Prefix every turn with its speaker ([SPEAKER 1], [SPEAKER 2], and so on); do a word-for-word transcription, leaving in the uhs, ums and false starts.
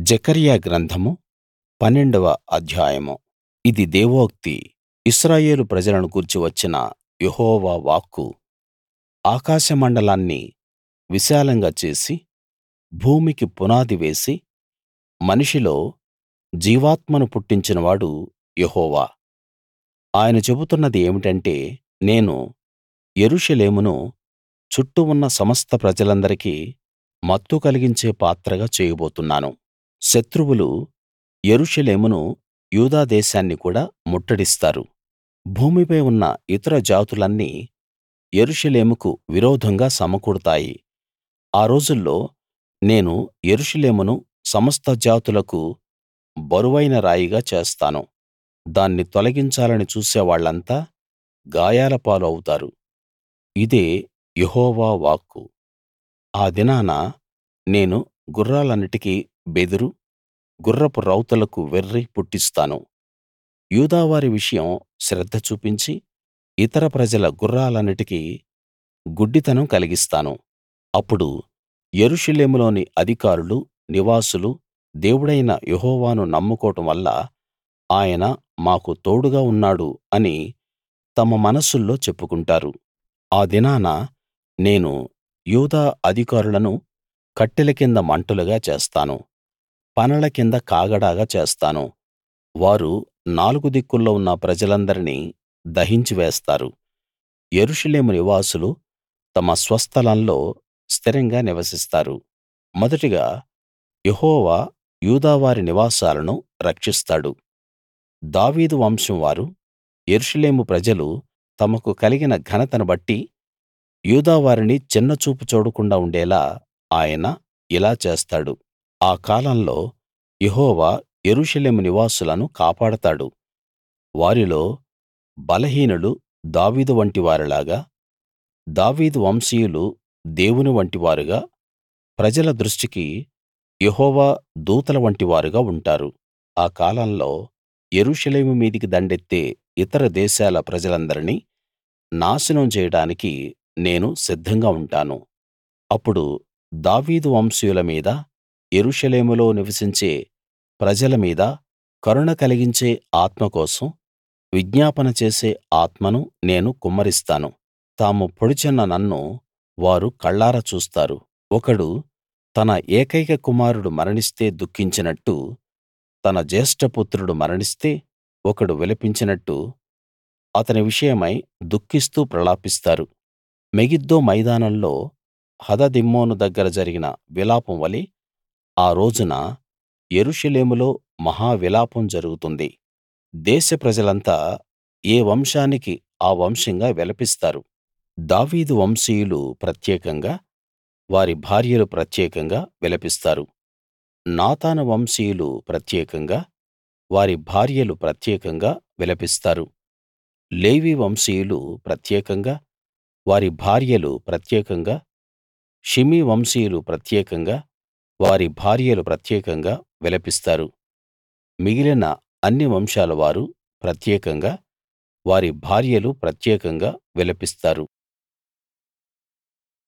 [SPEAKER 1] జెకర్యా గ్రంథము పన్నెండవ అధ్యాయము ఇది దేవోక్తి. ఇశ్రాయేలు ప్రజలను గూర్చి వచ్చిన యెహోవా వాక్కు. ఆకాశమండలాన్ని విశాలంగా చేసి భూమికి పునాది వేసి మనిషిలో జీవాత్మను పుట్టించినవాడు యెహోవా. ఆయన చెబుతున్నది ఏమిటంటే, నేను యెరూషలేమును చుట్టూ ఉన్న సమస్త ప్రజలందరికీ మత్తు కలిగించే పాత్రగా చేయబోతున్నాను. శత్రువులు యెరూషలేమును యూదా దేశాన్ని కూడా ముట్టడిస్తారు. భూమిపై ఉన్న ఇతర జాతులన్నీ యెరూషలేముకు విరోధంగా సమకూడతాయి. ఆ రోజుల్లో నేను యెరూషలేమును సమస్త జాతులకు బరువైన రాయిగా చేస్తాను. దాన్ని తొలగించాలని చూసేవాళ్ళంతా గాయాల పాలు అవుతారు. ఇదే యెహోవా వాక్కు. ఆ దినాన నేను గుర్రాలన్నిటికీ బెదురు, గుర్రపు రౌతులకు వెర్రి పుట్టిస్తాను. యూదావారి విషయం శ్రద్ధ చూపించి ఇతర ప్రజల గుర్రాలన్నిటికీ గుడ్డితనం కలిగిస్తాను. అప్పుడు యెరూషలేములోని అధికారులు, నివాసులు దేవుడైన యెహోవాను నమ్ముకోవడం వల్ల ఆయన మాకు తోడుగా ఉన్నాడు అని తమ మనస్సుల్లో చెప్పుకుంటారు. ఆ దినాన నేను యూదా అధికారులను కట్టెల కింద మంటలుగా చేస్తాను, పనల కింద కాగడాగా చేస్తాను. వారు నాలుగు దిక్కుల్లో ఉన్న ప్రజలందరినీ దహించి వేస్తారు. యెరూషలేము నివాసులు తమ స్వస్థలంలో స్థిరంగా నివసిస్తారు. మొదటిగా యెహోవా యూదావారి నివాసాలను రక్షిస్తాడు. దావీదు వంశం వారు, యెరూషలేము ప్రజలు తమకు కలిగిన ఘనతను బట్టి యూదావారిని చిన్నచూపు చూడకుండా ఉండేలా ఆయన ఇలా చేస్తాడు. ఆ కాలంలో యెహోవా యెరూషలేము నివాసులను కాపాడతాడు. వారిలో బలహీనులు దావీదు వంటి వారిలాగా, దావీదు వంశీయులు దేవుని వంటివారుగా, ప్రజల దృష్టికి యెహోవా దూతల వంటివారుగా ఉంటారు. ఆ కాలంలో యెరూషలేము మీదికి దండెత్తే ఇతర దేశాల ప్రజలందరినీ నాశనం చేయడానికి నేను సిద్ధంగా ఉంటాను. అప్పుడు దావీదు వంశీయుల మీద, యెరూషలేములో నివసించే ప్రజల మీద కరుణ కలిగించే ఆత్మ కోసం విజ్ఞాపన చేసే ఆత్మను నేను కుమ్మరిస్తాను. తాము పొడిచిన నన్ను వారు కళ్ళారా చూస్తారు. ఒకడు తన ఏకైక కుమారుడు మరణిస్తే దుఃఖించినట్టు, తన జ్యేష్ఠపుత్రుడు మరణిస్తే ఒకడు విలపించినట్టు అతని విషయమై దుఃఖిస్తూ ప్రలాపిస్తారు. మెగిద్దో మైదానంలో హదదిమ్మోను దగ్గర జరిగిన విలాపం వలె ఆ రోజున యెరూషలేములో మహా విలాపం జరుగుతుంది. దేశ ప్రజలంతా ఏ వంశానికి ఆ వంశంగా విలపిస్తారు. దావీదు వంశీయులు ప్రత్యేకంగా, వారి భార్యలు ప్రత్యేకంగా విలపిస్తారు. నాతాను వంశీయులు ప్రత్యేకంగా, వారి భార్యలు ప్రత్యేకంగా విలపిస్తారు. లేవి వంశీయులు ప్రత్యేకంగా, వారి భార్యలు ప్రత్యేకంగా, షిమీ వంశీయులు ప్రత్యేకంగా, వారి భార్యలు ప్రత్యేకంగా విలపిస్తారు. మిగిలిన అన్ని వంశాల వారు ప్రత్యేకంగా, వారి భార్యలు ప్రత్యేకంగా విలపిస్తారు.